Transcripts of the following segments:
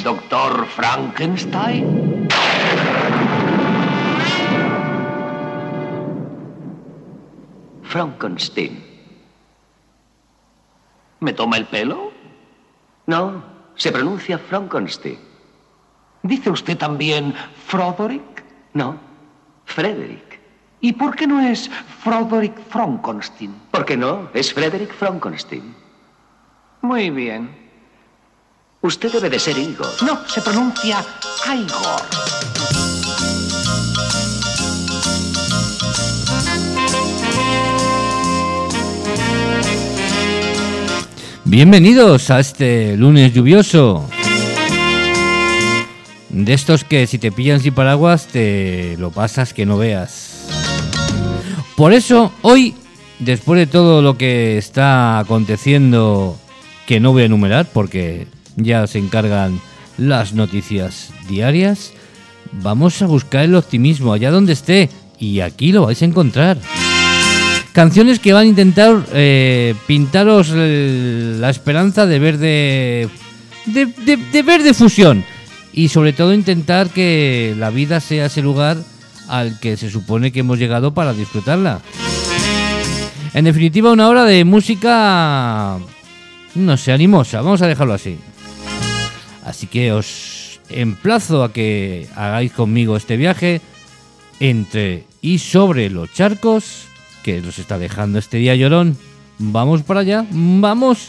doctor Frankenstein? Frankenstein. ¿Me toma el pelo? No, se pronuncia Frankenstein. ¿Dice usted también Froderick? No, Frederick. ¿Y por qué no es Froderick Frankenstein? ¿Por qué no? Es Frederick Frankenstein. Muy bien. Usted debe de ser Igor. No, se pronuncia Igor. Bienvenidos a este lunes lluvioso. De estos que si te pillan sin paraguas te lo pasas que no veas. Por eso hoy, después de todo lo que está aconteciendo, que no voy a enumerar porque ya se encargan las noticias diarias, vamos a buscar el optimismo allá donde esté, y aquí lo vais a encontrar. Canciones que van a intentar pintaros la esperanza de ver de ver de fusión, y sobre todo intentar que la vida sea ese lugar al que se supone que hemos llegado para disfrutarla. En definitiva, una hora de música, no sé, animosa, vamos a dejarlo así. Así que os emplazo a que hagáis conmigo este viaje entre y sobre los charcos que nos está dejando este día llorón. Vamos para allá, vamos.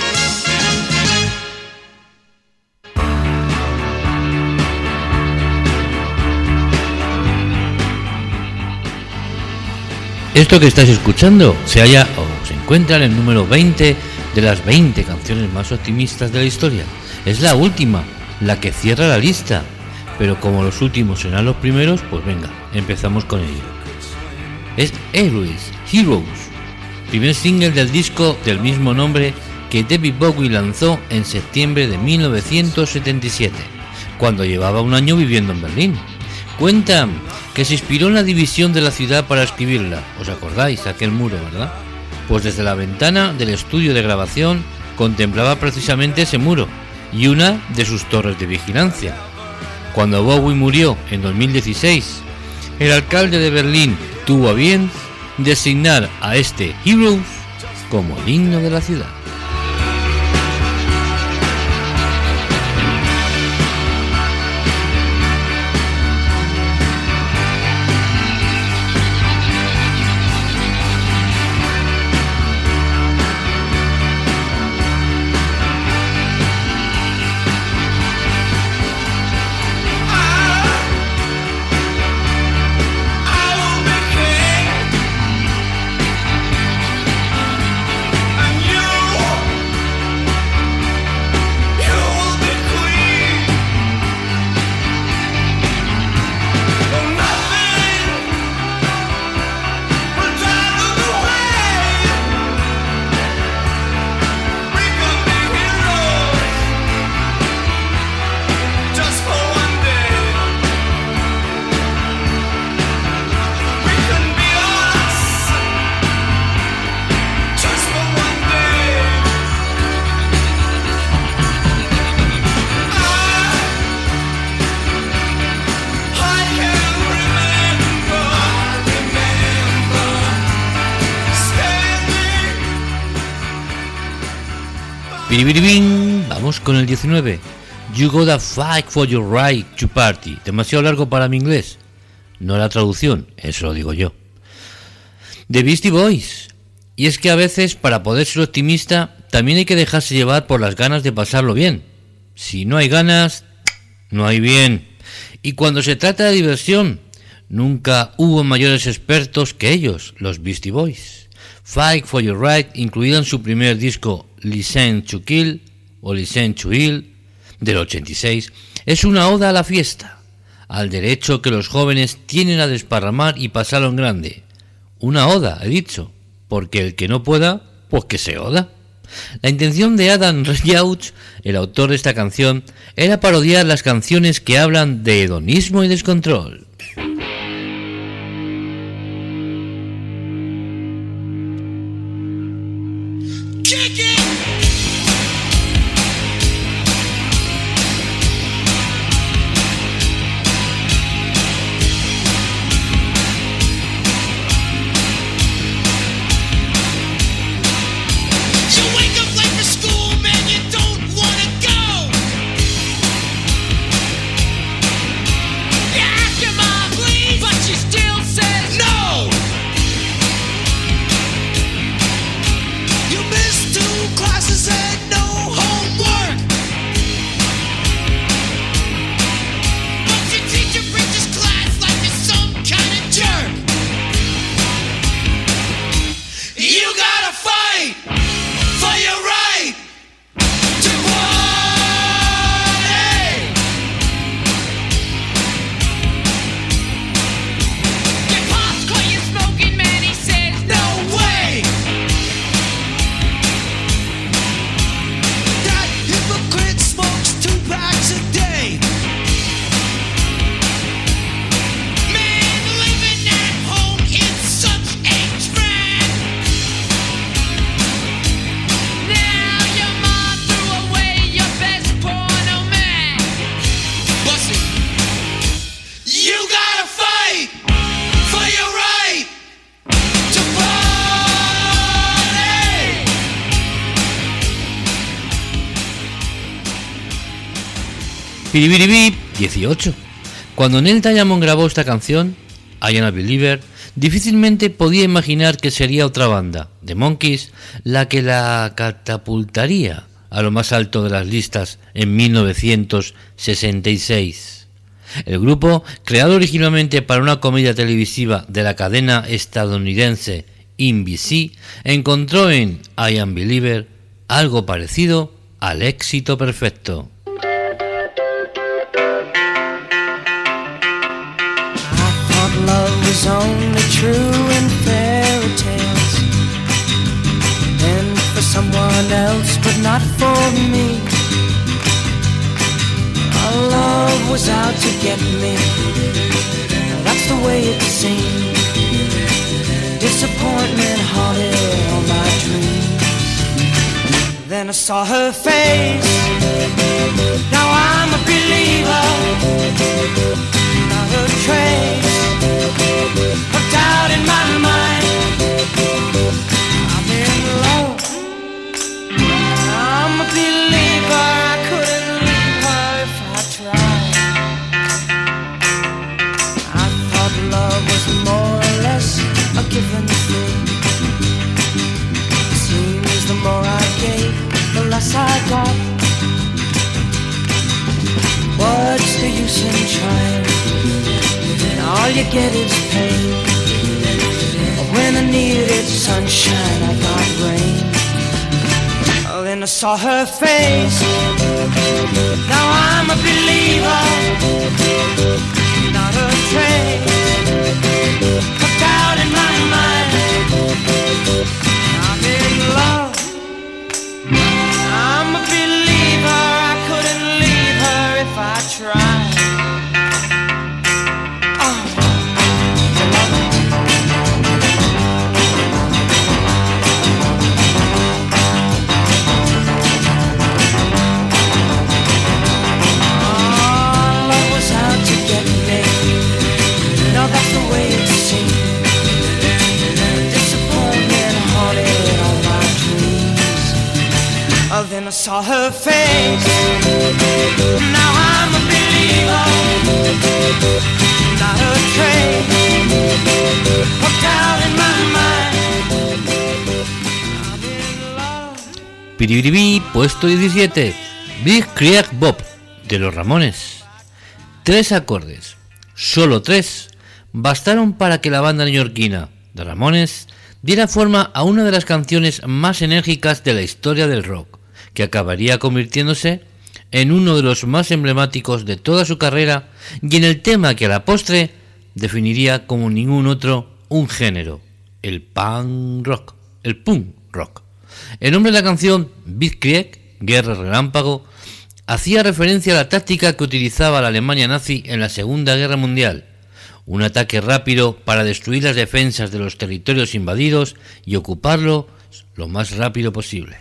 Esto que estáis escuchando se halla o se encuentra en el número 20 de las 20 canciones más optimistas de la historia. Es la última, la que cierra la lista, pero como los últimos serán los primeros, pues venga, empezamos con ello. Es Heroes, primer single del disco del mismo nombre que David Bowie lanzó en septiembre de 1977, cuando llevaba un año viviendo en Berlín. Cuentan que se inspiró en la división de la ciudad para escribirla. ¿Os acordáis? Aquel muro, ¿verdad? Pues desde la ventana del estudio de grabación contemplaba precisamente ese muro y una de sus torres de vigilancia. Cuando Bowie murió en 2016, el alcalde de Berlín tuvo a bien designar a este Heroes como el himno de la ciudad. Vamos con el 19. You gotta fight for your right to party. Demasiado largo para mi inglés. No la traducción, eso lo digo yo. The Beastie Boys. Y es que a veces, para poder ser optimista, también hay que dejarse llevar por las ganas de pasarlo bien. Si no hay ganas, no hay bien. Y cuando se trata de diversión, nunca hubo mayores expertos que ellos, los Beastie Boys. Fight for Your Right, incluido en su primer disco Listen to Kill o Listen to Heal del 86, es una oda a la fiesta, al derecho que los jóvenes tienen a desparramar y pasarlo en grande. Una oda, he dicho, porque el que no pueda, pues que se oda. La intención de Adam Rauch, el autor de esta canción, era parodiar las canciones que hablan de hedonismo y descontrol. Piribiribip 18. Cuando Neil Diamond grabó esta canción, I Am a Believer, difícilmente podía imaginar que sería otra banda, The Monkees, la que la catapultaría a lo más alto de las listas en 1966. El grupo, creado originalmente para una comedia televisiva de la cadena estadounidense NBC, encontró en I Am Believer algo parecido al éxito perfecto. Love was only true in fairy tales, and for someone else, but not for me. Our love was out to get me, that's the way it seemed. Disappointment haunted all my dreams. Then I saw her face, now I'm a believer. Not a trace of doubt in my mind. I'm in love, I'm a believer. I couldn't leave her if I tried. I thought love was more or less a given thing. It seems the more I gave, the less I got. What's the use in trying? All you get is pain. When I needed sunshine, I got rain. Oh, then I saw her face. Now I'm a believer. Not a trace of doubt in my mind. I'm in love, I'm a believer. I couldn't leave her if I tried. Then I saw her face. Now I'm a believer. Not a trace of doubt in my mind. I'm in love. Piribiribí, puesto 17. Big Creek Bob, de los Ramones. 3 acordes, solo 3, bastaron para que la banda neoyorquina de Ramones diera forma a una de las canciones más enérgicas de la historia del rock, que acabaría convirtiéndose en uno de los más emblemáticos de toda su carrera y en el tema que a la postre definiría como ningún otro un género, el punk rock, el punk rock. El nombre de la canción, Big Creek, Guerra Relámpago, hacía referencia a la táctica que utilizaba la Alemania nazi en la Segunda Guerra Mundial, un ataque rápido para destruir las defensas de los territorios invadidos y ocuparlo lo más rápido posible.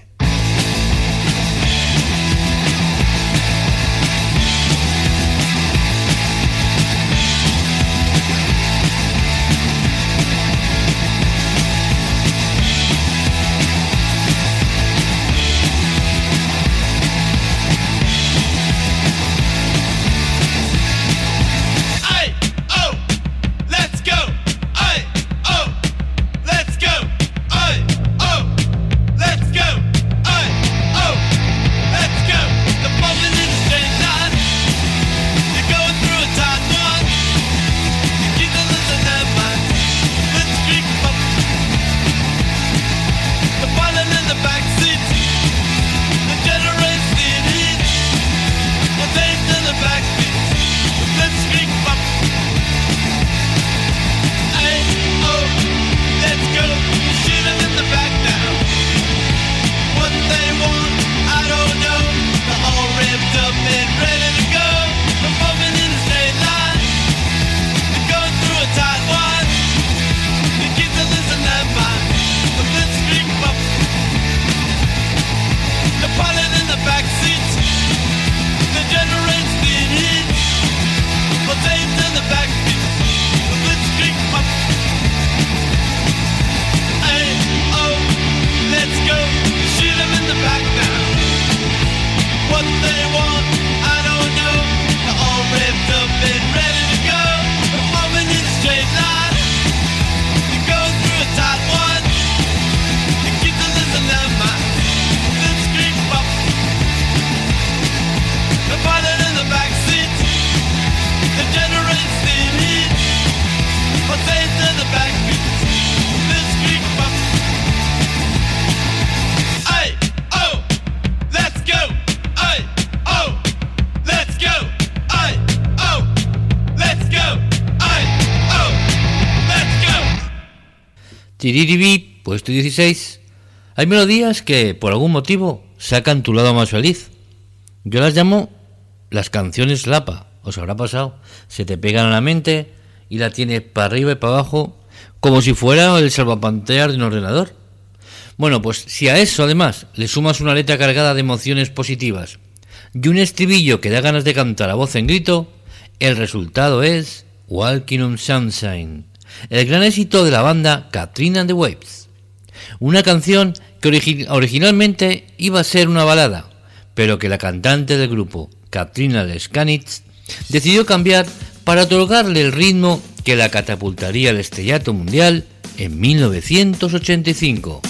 Tiriribi, puesto 16. Hay melodías que, por algún motivo, sacan tu lado más feliz. Yo las llamo las canciones Lapa. Os habrá pasado. Se te pegan a la mente y la tienes para arriba y para abajo, como si fuera el salvapantallas de un ordenador. Bueno, pues si a eso además le sumas una letra cargada de emociones positivas y un estribillo que da ganas de cantar a voz en grito, el resultado es Walking on Sunshine, el gran éxito de la banda Katrina and the Waves. Una canción que originalmente iba a ser una balada, pero que la cantante del grupo, Katrina Leskanitz, decidió cambiar para otorgarle el ritmo que la catapultaría al estrellato mundial en 1985.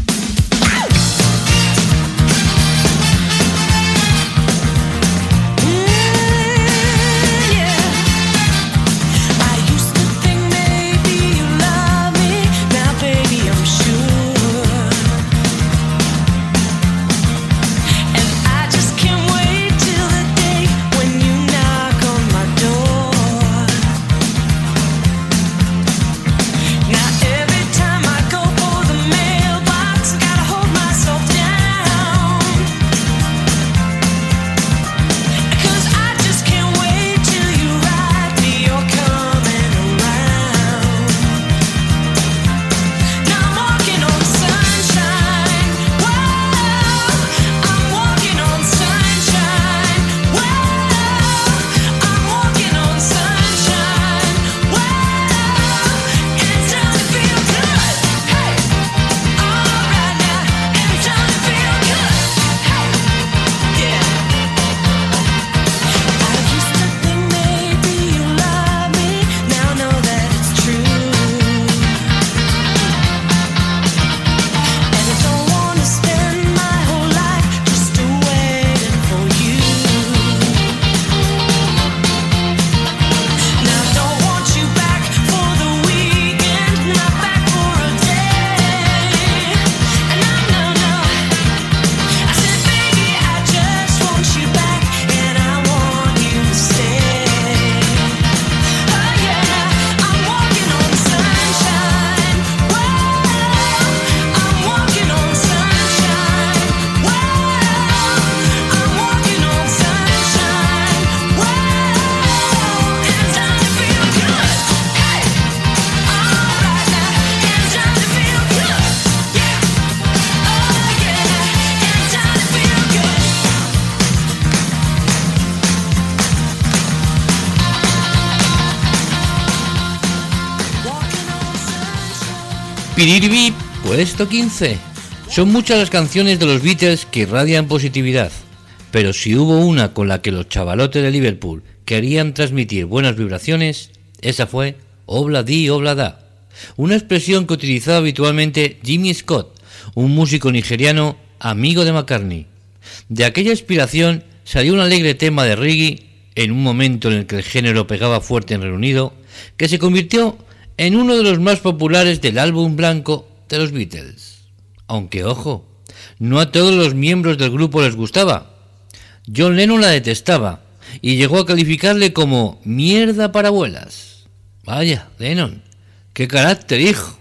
Piriribi, puesto 15. Son muchas las canciones de los Beatles que irradian positividad, pero si hubo una con la que los chavalotes de Liverpool querían transmitir buenas vibraciones, esa fue Obla Di Obla Da, una expresión que utilizaba habitualmente Jimmy Scott, un músico nigeriano amigo de McCartney. De aquella inspiración salió un alegre tema de reggae en un momento en el que el género pegaba fuerte en Reino Unido, que se convirtió en uno de los más populares del álbum blanco de los Beatles. Aunque, ojo, no a todos los miembros del grupo les gustaba. John Lennon la detestaba y llegó a calificarle como mierda para abuelas. Vaya, Lennon, qué carácter, hijo.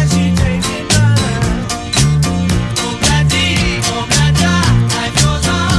Goes on.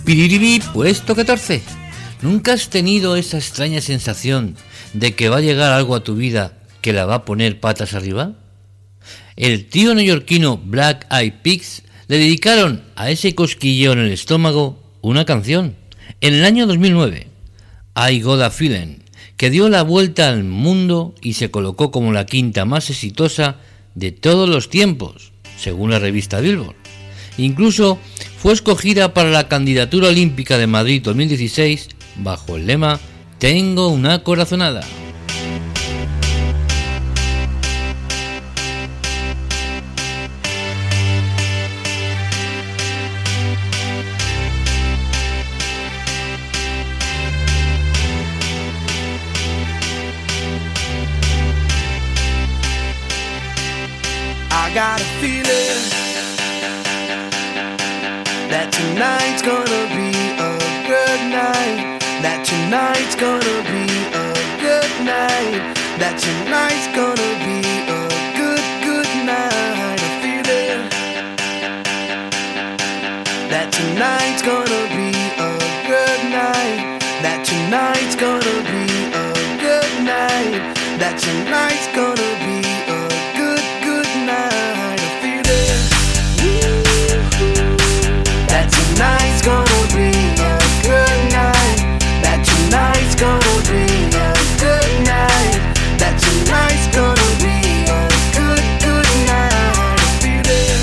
Piriribi, puesto 14. ¿Nunca has tenido esa extraña sensación de que va a llegar algo a tu vida que la va a poner patas arriba? El tío neoyorquino Black Eyed Peas le dedicaron a ese cosquilleo en el estómago una canción en el año 2009, I Got a Feeling, que dio la vuelta al mundo y se colocó como la quinta más exitosa de todos los tiempos, según la revista Billboard. Incluso fue escogida para la candidatura olímpica de Madrid 2016 bajo el lema Tengo una corazonada. I got a feeling that tonight's gonna be a good night. That tonight's gonna be a good night. That tonight's gonna be a good night. A feeling that tonight's gonna be a good night. That tonight's gonna be a good night. That tonight's gonna be a good night. A feeling that tonight's gonna be a good night. That tonight's gonna be a good night. That tonight's gonna be a good night. A feeling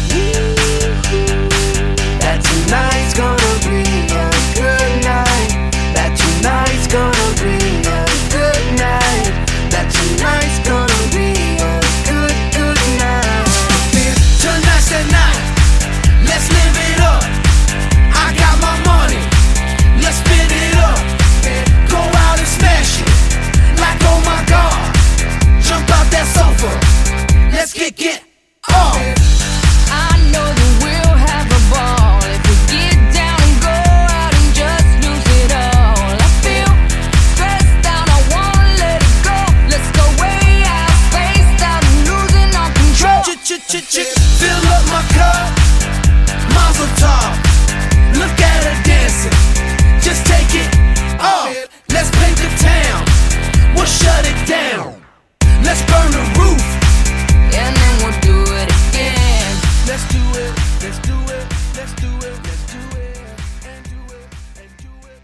that tonight's gonna be a good night. That tonight's gonna be a good night. That tonight's gonna be a good night. Tonight's the night. Let's live it up. I got my money. Let's spin it up. Go out and smash it. Like oh my God. Jump out that sofa. Let's kick it off. I know that we'll have a ball if we get down and go out and just lose it all. I feel stressed out, I wanna let it go. Let's go way out, spaced out, and losing all control. Fill up my cup, Mazel tov. Look at her dancing, just take it off. Let's paint the town, we'll shut it down. Let's burn the roof, and then we'll do it again. Let's do it, let's do it, let's do it, let's do it, and do it, and do it.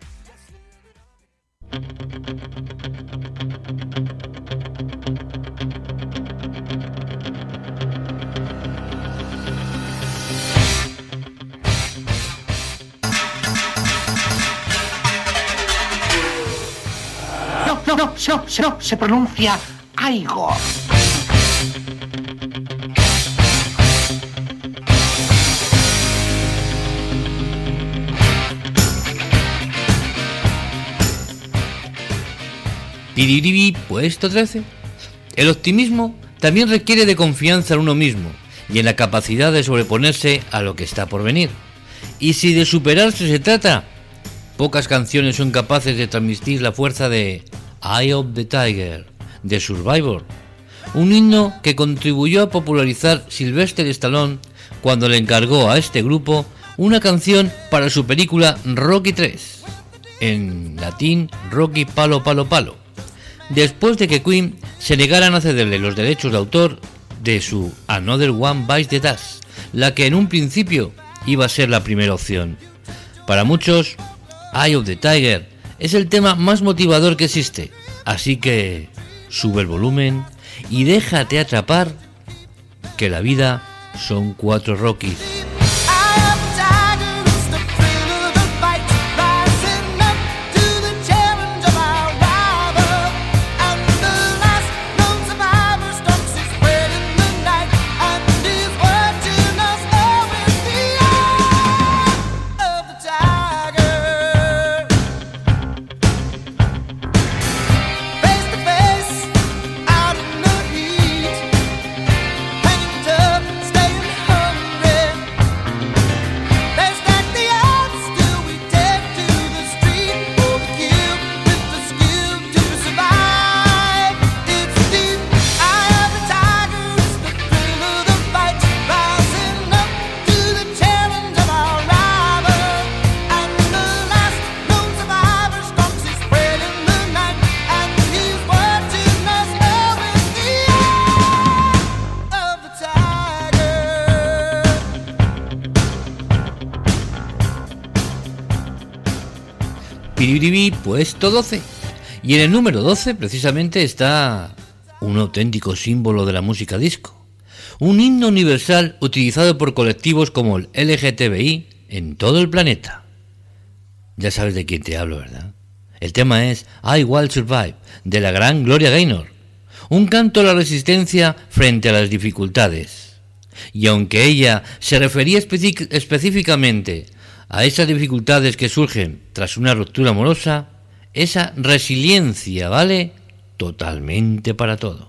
No, se pronuncia Igor. Piriribi, puesto 13. El optimismo también requiere de confianza en uno mismo y en la capacidad de sobreponerse a lo que está por venir. Y si de superarse se trata, pocas canciones son capaces de transmitir la fuerza de Eye of the Tiger, de Survivor, un himno que contribuyó a popularizar Sylvester Stallone cuando le encargó a este grupo una canción para su película Rocky 3, en latín Rocky Palo Palo Palo, después de que Queen se negaran a cederle los derechos de autor de su Another One Bites the Dust, la que en un principio iba a ser la primera opción. Para muchos, Eye of the Tiger es el tema más motivador que existe, así que sube el volumen y déjate atrapar, que la vida son 4 Rockies. Staying hungry. Piribiribi, puesto 12. Y en el número 12 precisamente está un auténtico símbolo de la música disco. Un himno universal utilizado por colectivos como el LGTBI en todo el planeta. Ya sabes de quién te hablo, ¿verdad? El tema es I Will Survive, de la gran Gloria Gaynor. Un canto a la resistencia frente a las dificultades. Y aunque ella se refería específicamente a esas dificultades que surgen tras una ruptura amorosa, esa resiliencia vale totalmente para todo.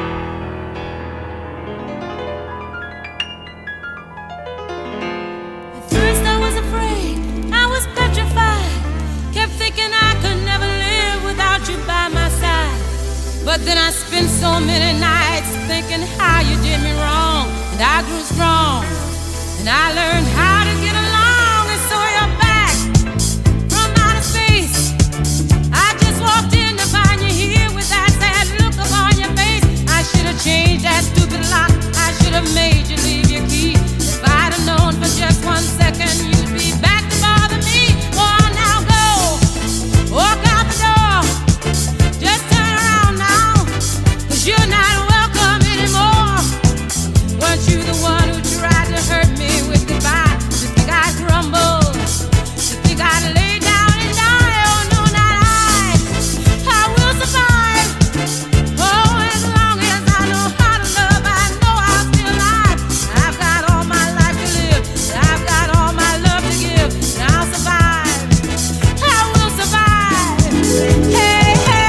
But then I spent so many nights thinking how you did me wrong. And I grew strong, and I learned how to get along. And so you're back from outer space. I just walked in to find you here with that sad look upon your face. I should have changed that stupid lock. I should have made you leave your key. If I'd have known for just 1 second you'd be back to bother me. Oh, now go, walk out the door. Just turn around now, 'cause you're not welcome anymore. Weren't you the one who tried to hurt me with goodbye? You think I'd crumble? You think I'd lay down and die? Oh no, not I. I will survive. Oh, as long as I know how to love, I know I'll stay alive. I've got all my life to live, and I've got all my love to give, and I'll survive. I will survive. Hey, hey.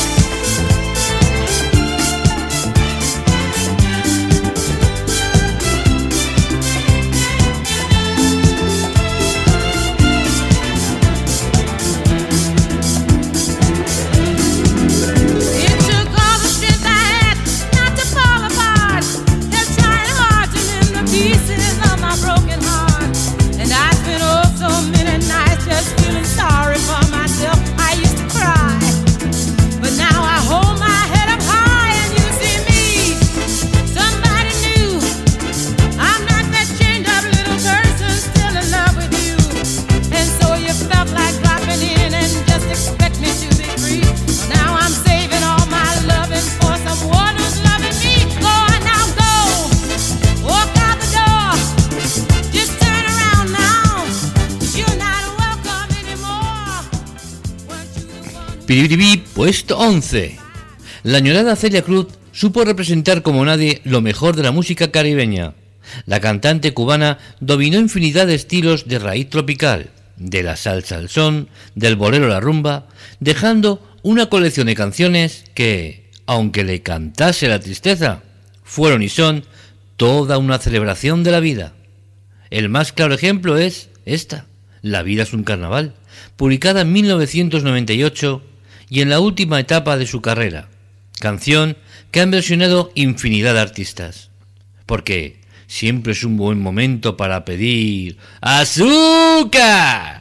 It took all the strength I had not to fall apart. Kept trying hard to mend the pieces of my broken heart. And I spent oh so many nights just feeling sorry for myself. I used to cry, but now I hold my head up high and you see me, somebody new. I'm not that chained up little person still in love with you. And so you felt like dropping in and just expect me to be free. Now I'm saving all my loving for someone who's loving me. Go on now, go, walk out the door. Just turn around now, 'cause you're not welcome anymore. Weren't you the one? Piribiribi, puesto 11. La añorada Celia Cruz supo representar como nadie lo mejor de la música caribeña. La cantante cubana dominó infinidad de estilos de raíz tropical, de la salsa al son, del bolero a la rumba, dejando una colección de canciones que, aunque le cantase la tristeza, fueron y son toda una celebración de la vida. El más claro ejemplo es esta, La vida es un carnaval, publicada en 1998 y en la última etapa de su carrera, canción que han versionado infinidad de artistas. Porque siempre es un buen momento para pedir ¡azúcar!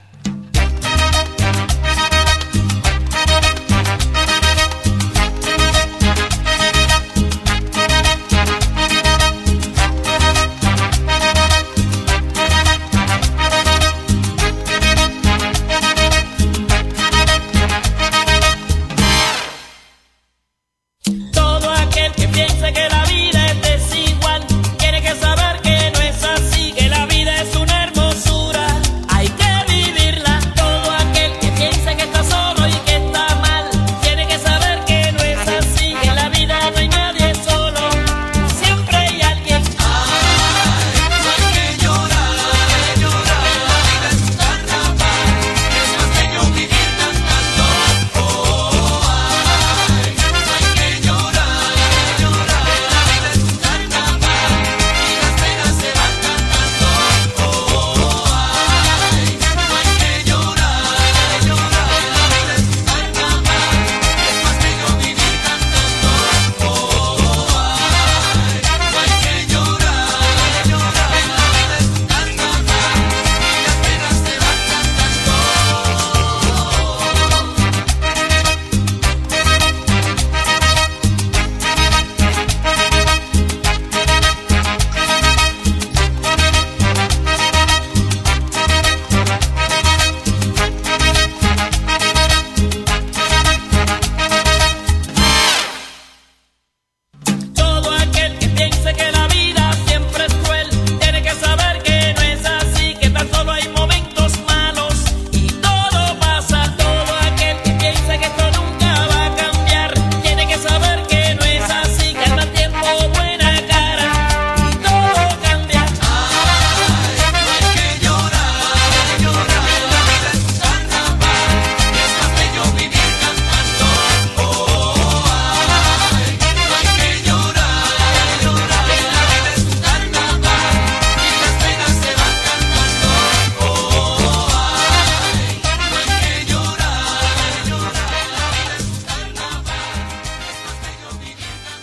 Todo aquel que piense que la vida es desigual tiene que saber que no es así, que la vida es una hermosura. Hay que vivir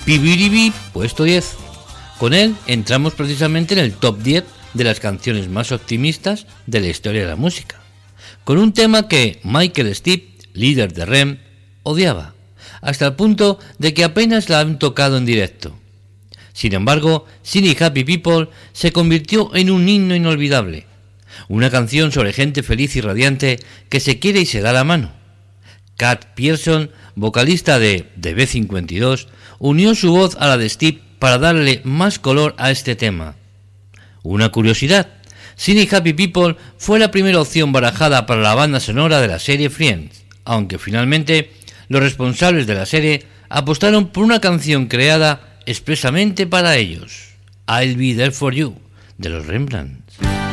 Pibiribi, puesto 10. Con él entramos precisamente en el top 10 de las canciones más optimistas de la historia de la música, con un tema que Michael Stipe, líder de REM, odiaba, hasta el punto de que apenas la han tocado en directo. Sin embargo, Silly Happy People se convirtió en un himno inolvidable, una canción sobre gente feliz y radiante que se quiere y se da la mano. Cat Pearson, vocalista de B52, unió su voz a la de Stipe para darle más color a este tema. Una curiosidad, Silly Happy People fue la primera opción barajada para la banda sonora de la serie Friends, aunque finalmente los responsables de la serie apostaron por una canción creada expresamente para ellos, I'll Be There For You, de los Rembrandts.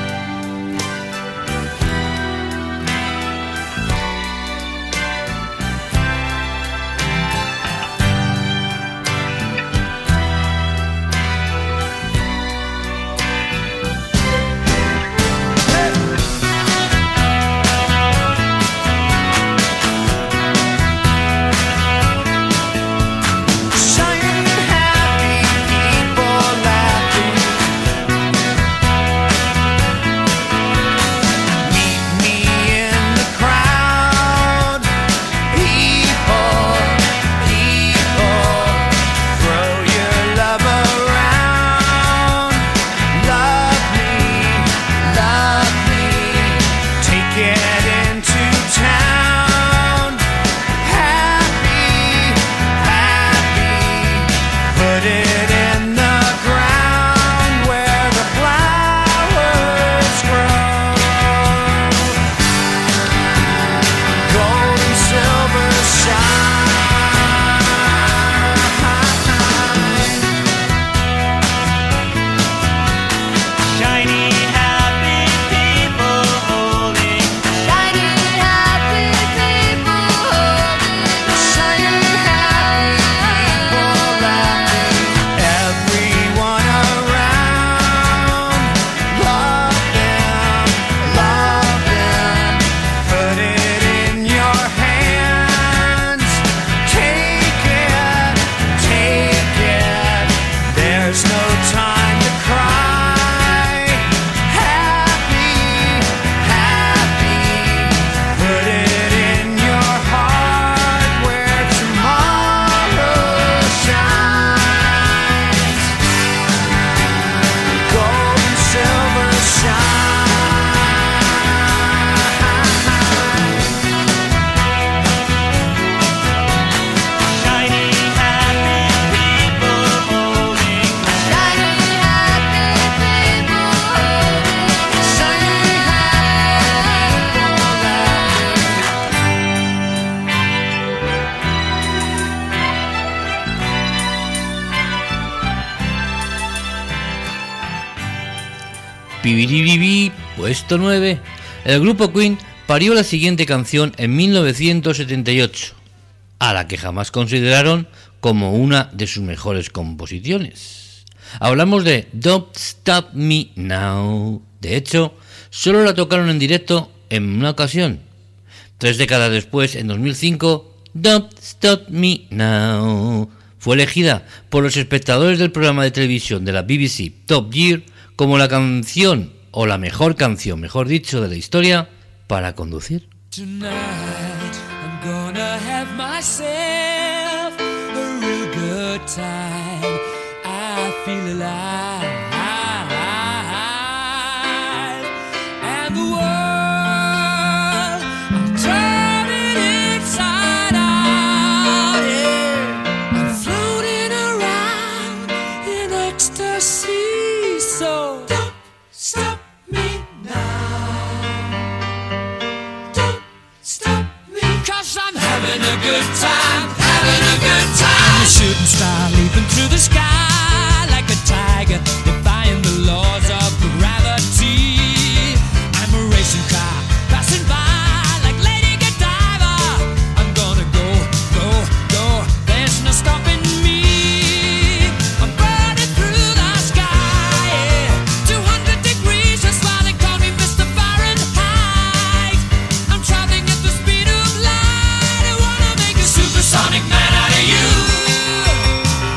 Pibiribi, puesto 9. El grupo Queen parió la siguiente canción en 1978, a la que jamás consideraron como una de sus mejores composiciones. Hablamos de Don't Stop Me Now. De hecho, solo la tocaron en directo en una ocasión. 3 décadas después, en 2005, Don't Stop Me Now fue elegida por los espectadores del programa de televisión de la BBC Top Gear como la canción, o la mejor canción, mejor dicho, de la historia para conducir. Tonight I'm gonna have myself a real good time. I feel alive, and the world I'm turning inside out. Yeah, I'm floating around in ecstasy. So don't stop me now. Don't stop me, 'cause I'm having a good time, having a good time. A shooting star leaping through the sky like a tiger, defying the laws of gravity. I'm a racing car passing by like Lady Godiva. I'm gonna go, go, go. There's no stopping me. I'm burning through the sky, yeah. 200 degrees, that's why they call me Mr. Fahrenheit. I'm traveling at the speed of light. I wanna make a supersonic man out of you.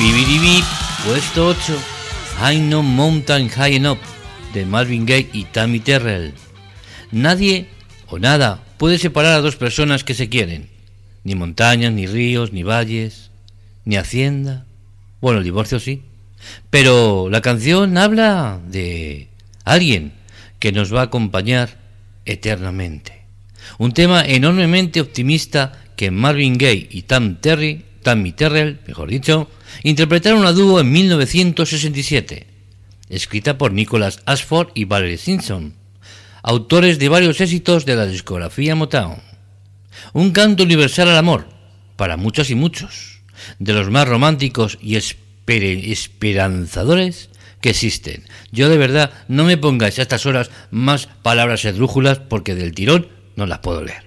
Pibiribi, puesto 8, I'm No Mountain High Enough, de Marvin Gaye y Tammy Terrell. Nadie o nada puede separar a dos personas que se quieren. Ni montañas, ni ríos, ni valles, ni hacienda. Bueno, el divorcio sí. Pero la canción habla de alguien que nos va a acompañar eternamente. Un tema enormemente optimista que Marvin Gaye y Tammy Terrell, mejor dicho, interpretaron a dúo en 1967, escrita por Nicholas Ashford y Valerie Simpson, autores de varios éxitos de la discografía Motown. Un canto universal al amor, para muchas y muchos, de los más románticos y esperanzadores que existen. Yo de verdad, no me pongáis a estas horas más palabras esdrújulas porque del tirón no las puedo leer.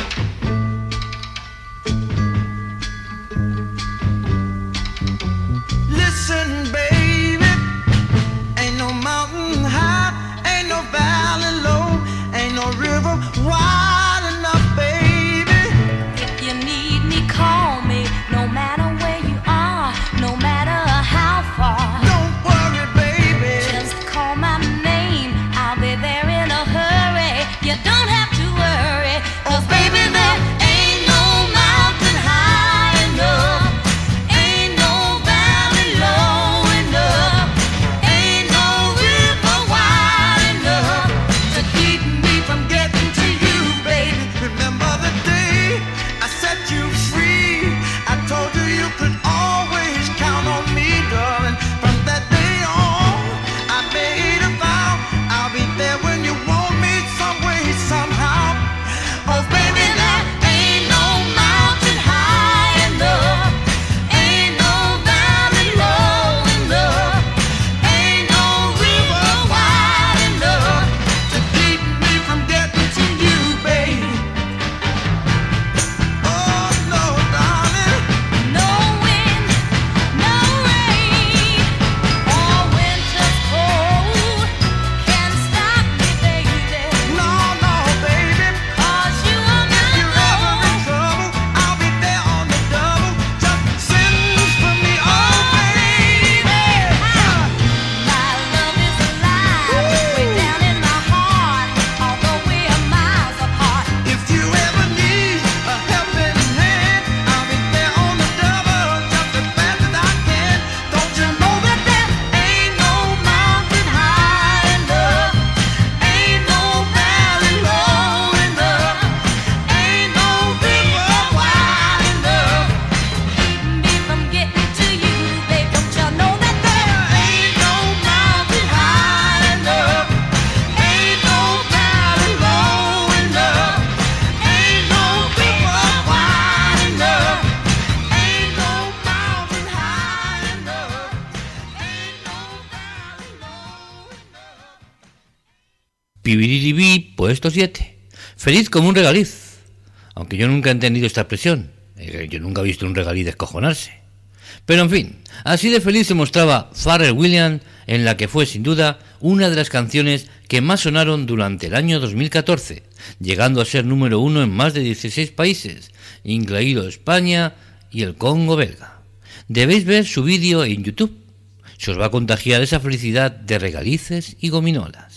Pibiribí, puesto 7. Feliz como un regaliz. Aunque yo nunca he entendido esta expresión. Yo nunca he visto un regaliz descojonarse. Pero en fin, así de feliz se mostraba Pharrell Williams, en la que fue sin duda una de las canciones que más sonaron durante el año 2014, llegando a ser número 1 en más de 16 países, incluido España y el Congo belga. Debéis ver su vídeo en YouTube. Se os va a contagiar esa felicidad de regalices y gominolas.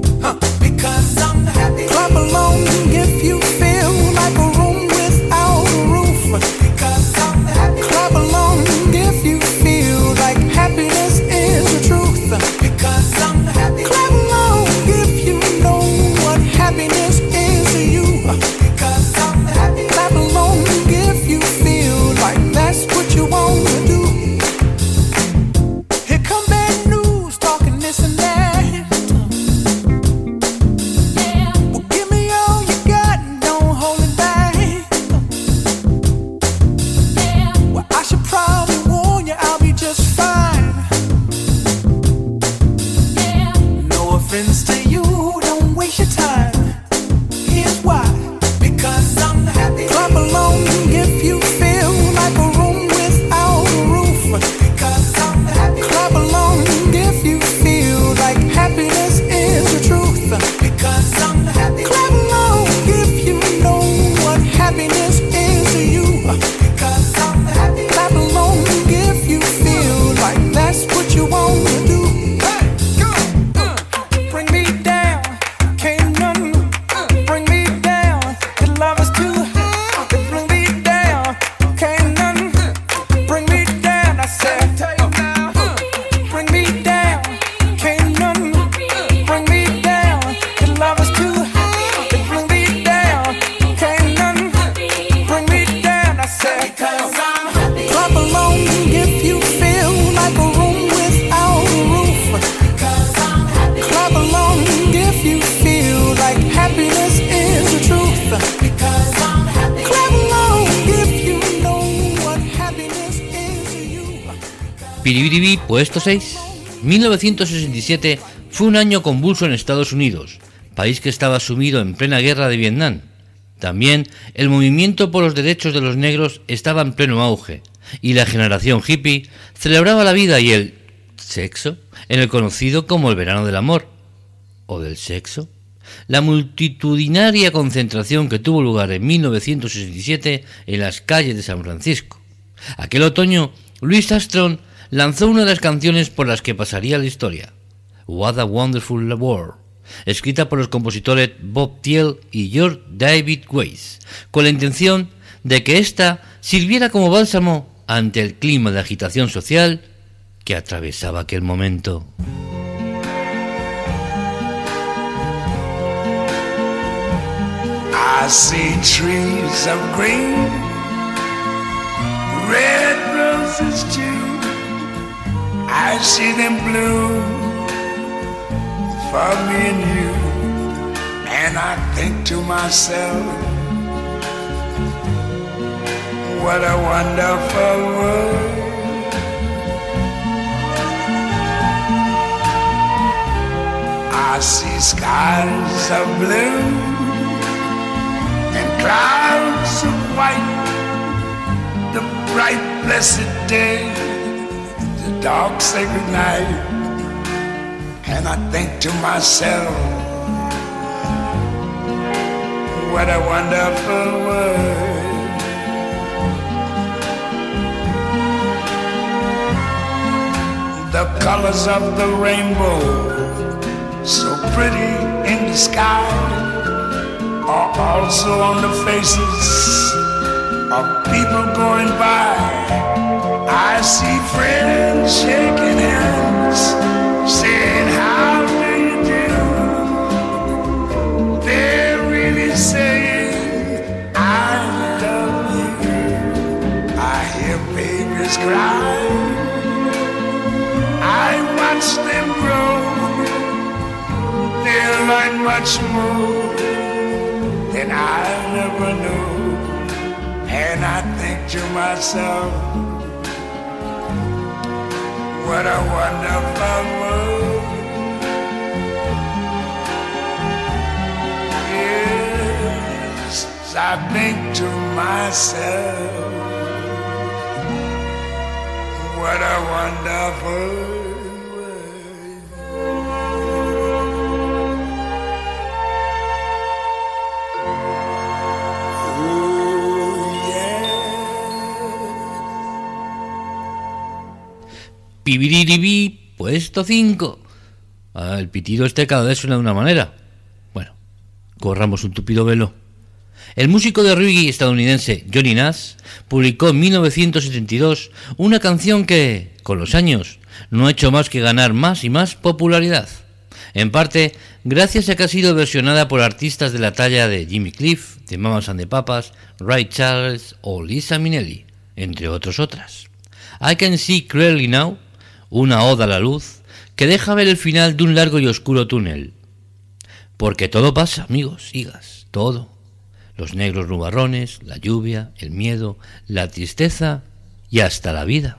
Clap along if you feel like a room without Piribiribi, puesto 6. 1967 fue un año convulso en Estados Unidos, país que estaba sumido en plena guerra de Vietnam. También el movimiento por los derechos de los negros estaba en pleno auge, y la generación hippie celebraba la vida y el sexo en el conocido como el verano del amor, o del sexo. La multitudinaria concentración que tuvo lugar en 1967 en las calles de San Francisco. Aquel otoño, Louis Armstrong lanzó una de las canciones por las que pasaría la historia, What a Wonderful World, escrita por los compositores Bob Thiel y George David Weiss, con la intención de que ésta sirviera como bálsamo ante el clima de agitación social que atravesaba aquel momento. I see trees of green, red roses too. I see them bloom for me and you. And I think to myself, what a wonderful world. I see skies of blue and clouds of white, the bright blessed day, the dark sacred night. And I think to myself, what a wonderful world. The colors of the rainbow, so pretty in the sky, are also on the faces of people going by. I see friends shaking hands, saying, how do you do? They're really saying, I love you. I hear babies cry, I watch them grow. They'll learn much more than I never knew. And I think to myself, what a wonderful world. Yes, I think to myself, what a wonderful world. Pibiriribi, puesto 5. El pitido cada vez suena de una manera. Bueno, corramos un tupido velo. El músico de reggae estadounidense Johnny Nash publicó en 1972 una canción que, con los años, no ha hecho más que ganar más y más popularidad. En parte, gracias a que ha sido versionada por artistas de la talla de Jimmy Cliff, de Mamas and the Papas, Ray Charles o Liza Minnelli, entre otras. I Can See Clearly Now, una oda a la luz que deja ver el final de un largo y oscuro túnel. Porque todo pasa, amigos, higas, todo. Los negros nubarrones, la lluvia, el miedo, la tristeza y hasta la vida.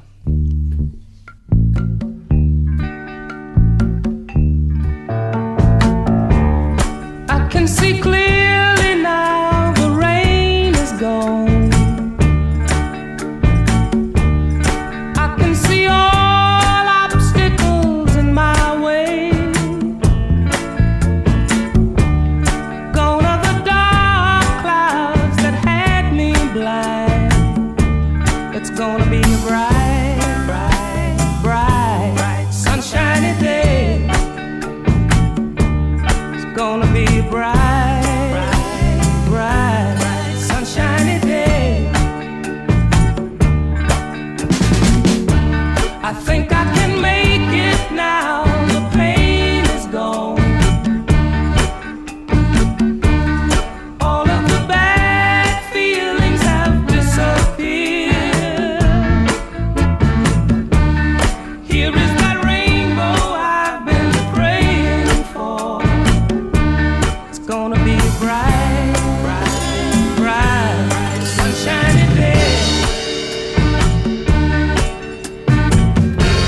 I can see clearly now, the rain is gone. I can see all obstacles in my way. Gone are the dark clouds that had me blind. It's gonna be a bright, bright, bright, sunshiny day. It's gonna be a bright, bright, sunshiny day. I think I can make it now, the pain is gone. All of the bad feelings have disappeared. Here is that rainbow I've been praying for. It's gonna be a bright, bright, bright, sunshiny day.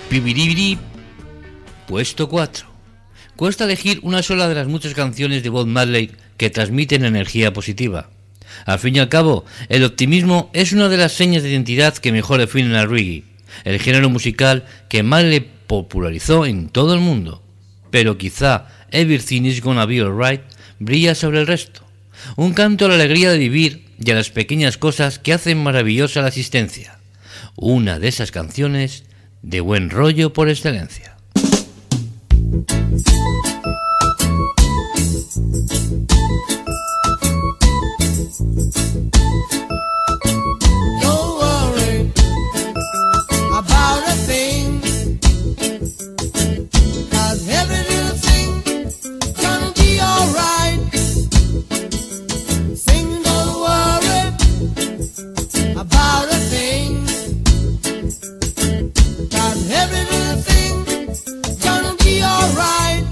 Pibiribiri, puesto 4. Cuesta elegir una sola de las muchas canciones de Bob Marley que transmiten energía positiva. Al fin y al cabo, el optimismo es una de las señas de identidad que mejor definen al reggae, el género musical que Marley popularizó en todo el mundo. Pero quizá Everything is Gonna Be Alright brilla sobre el resto. Un canto a la alegría de vivir y a las pequeñas cosas que hacen maravillosa la existencia. Una de esas canciones de buen rollo por excelencia. Don't worry about a thing, 'cause every little thing gonna be alright. Sing, don't worry about a thing, 'cause every little thing gonna be alright.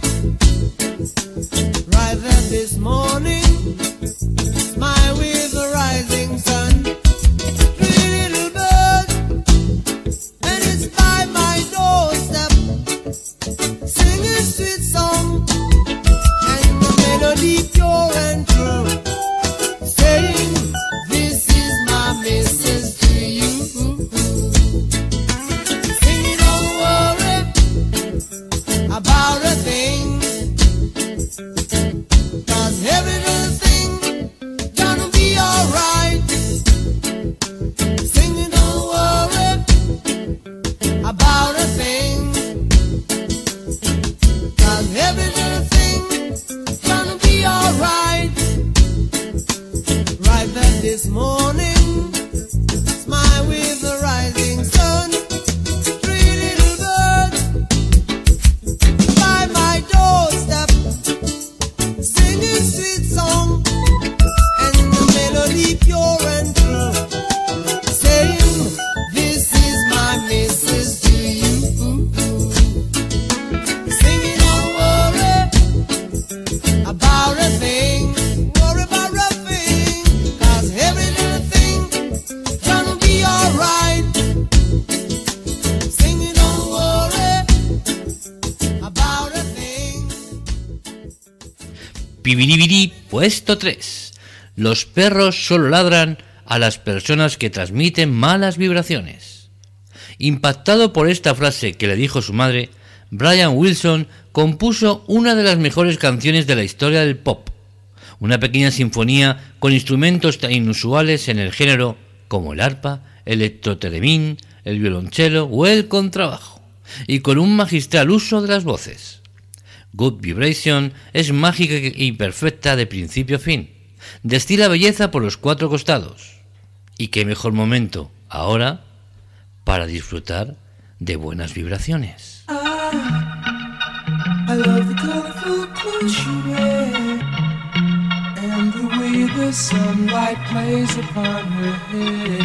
Right there this morning, smile with the rising sun. Three little birds, and it's by my doorstep, singing sweet song, and the melody pure and true, saying, this is my message to you. Sing, don't worry about a thing, 'cause every little thing gonna be alright. Sing, don't worry about a thing, 'cause every little thing gonna be alright. Right there this morning, smile with the rising sun. Three little birds by my doorstep, singing sweet song, and the melody pure and true, saying, this is my message to you. Singing, don't worry about a thing, worry about a thing, 'cause every little thing gonna be alright. Singing, don't worry about a thing. Pibiribiri, puesto 3. Los perros solo ladran a las personas que transmiten malas vibraciones. Impactado por esta frase que le dijo su madre, Brian Wilson compuso una de las mejores canciones de la historia del pop. Una pequeña sinfonía con instrumentos tan inusuales en el género como el arpa, el electrotheremin, el violonchelo o el contrabajo, y con un magistral uso de las voces. Good Vibration es mágica y perfecta de principio a fin. Destila belleza por los cuatro costados. Y qué mejor momento ahora para disfrutar de buenas vibraciones. I love the colorful clothes she wears and the way the sunlight plays upon her hair.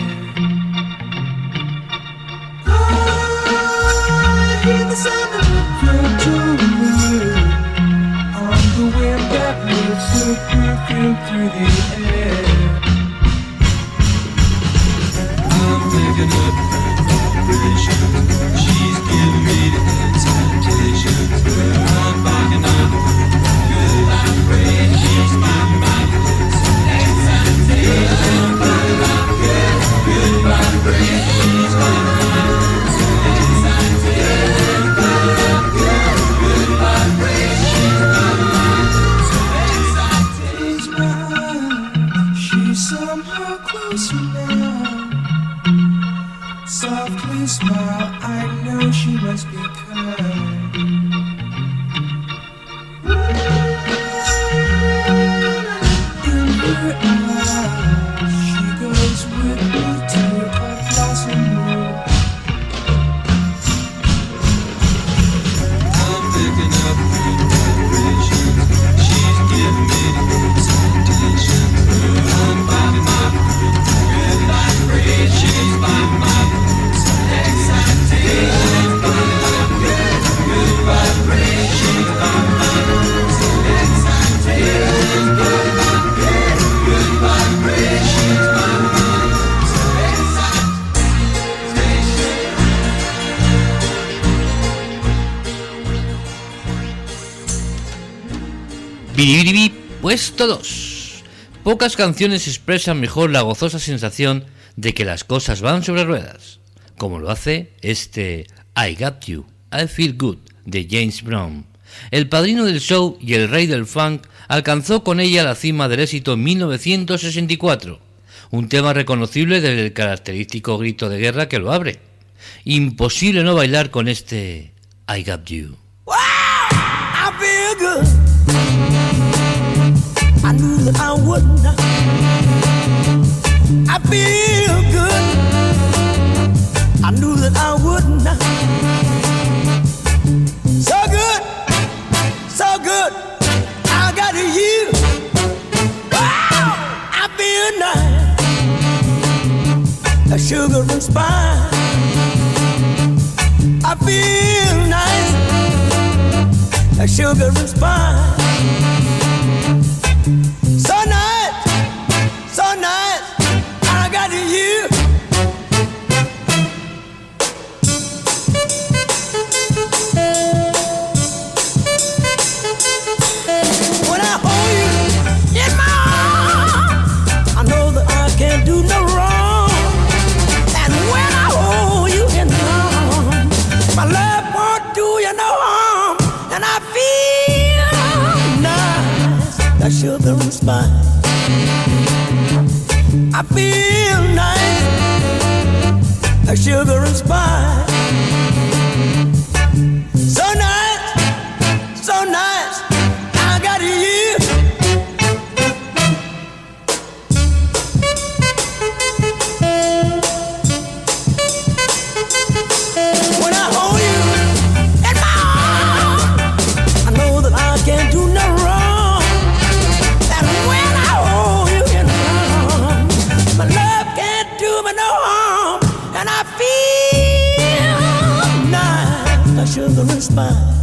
I hear the sound of her jewelry on the wind that lifts her perfume through the air. I'm picking up vibrations. She's giving me the excitations. I'm picking up good vibrations. She's giving me the excitations. I'm picking up good vibrations. She's giving me the excitations. I'm picking up good vibrations. She's giving me she's somehow closer now. Softly smile, I know she must be kind. In her eyes, she goes with me to a blossom room. I'm picking up good vibrations. She's giving me the excitations. I'm picking up good vibrations. She's by my excitations. I'm picking up good Piribiribi, puesto 2. Pocas canciones expresan mejor la gozosa sensación de que las cosas van sobre ruedas, como lo hace este I Got You, I Feel Good, de James Brown. El padrino del show y el rey del funk alcanzó con ella la cima del éxito en 1964, un tema reconocible desde el característico grito de guerra que lo abre. Imposible no bailar con este I Got You. Wow, I feel good. I knew that I would not. I feel good. I knew that I would not. So good, so good. I got you. Wow, I feel nice. A sugar and spice. I feel nice. A sugar and spice. So nice, so nice, I got you. When I hold you in my arms, I know that I can't do no wrong. And when I hold you in my arms, my love won't do you no harm. And I feel nice, that sugar and spice. I feel nice, that sugar and spice. So nice, so nice, I got you. When I hold you in my arms, I know that I can't do no wrong. And when I hold you in my arms, my love can't do me no harm. And I feel nice, like sugar and spice.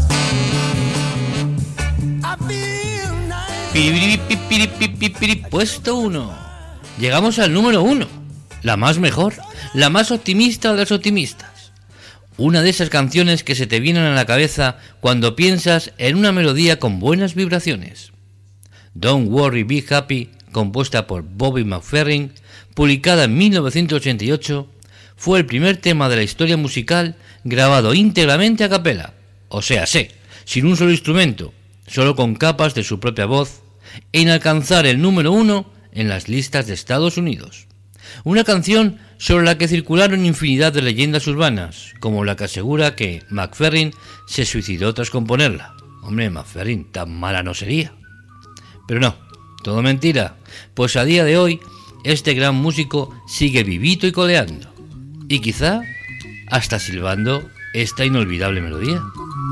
I feel nice. Piripiripiripiripiri, puesto 1. Llegamos al número 1. La más mejor, la más optimista de las optimistas. Una de esas canciones que se te vienen a la cabeza cuando piensas en una melodía con buenas vibraciones. Don't Worry Be Happy, compuesta por Bobby McFerrin, publicada en 1988, fue el primer tema de la historia musical grabado íntegramente a capela, o sea, sin un solo instrumento, solo con capas de su propia voz, en alcanzar el número 1 en las listas de Estados Unidos. Una canción sobre la que circularon infinidad de leyendas urbanas, como la que asegura que McFerrin se suicidó tras componerla. Hombre, McFerrin, tan mala no sería. Pero no, todo mentira, pues a día de hoy este gran músico sigue vivito y coleando, y quizá hasta silbando esta inolvidable melodía.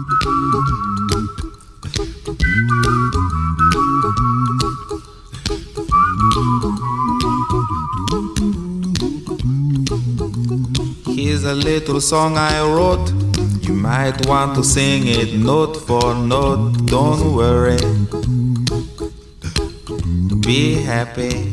Here's a little song I wrote. You might want to sing it note for note. Don't worry, be happy.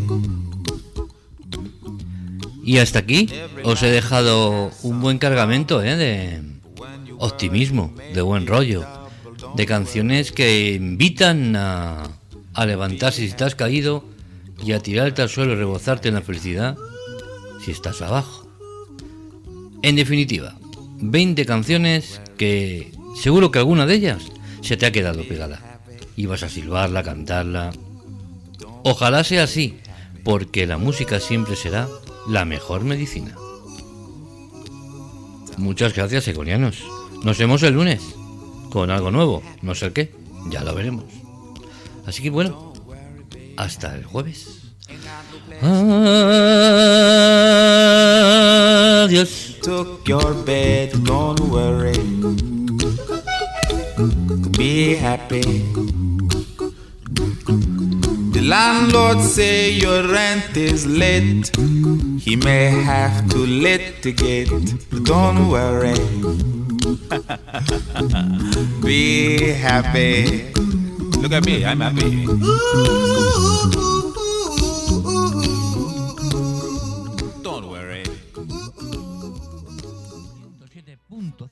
Y hasta aquí os he dejado un buen cargamento de optimismo, de buen rollo, de canciones que invitan a levantarse si estás caído y a tirarte al suelo y rebozarte en la felicidad si estás abajo. En definitiva, 20 canciones que seguro que alguna de ellas se te ha quedado pegada y vas a silbarla, cantarla. Ojalá sea así, porque la música siempre será la mejor medicina. Muchas gracias, econianos. Nos vemos el lunes con algo nuevo, no sé el qué, ya lo veremos. Así que bueno, hasta el jueves. Adiós. Took your bed, don't worry, be happy. The landlord say your rent is late. He may have to litigate, but don't worry, be happy. Look at me, I'm happy. Ooh.